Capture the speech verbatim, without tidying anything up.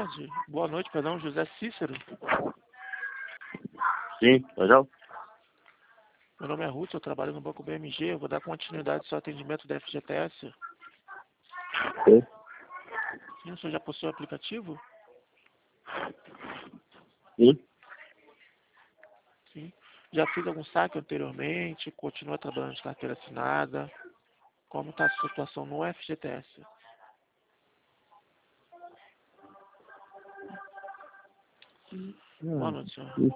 tarde. Boa noite, perdão, José Cícero. Sim, legal? Meu nome é Ruth, eu trabalho no Banco B M G. Eu vou dar continuidade ao seu atendimento da F G T S. Sim. Sim, o senhor já possui o aplicativo? Sim. Sim. Já fiz algum saque anteriormente? Continua trabalhando de carteira assinada? Como está a situação no F G T S? Boa noite, senhor.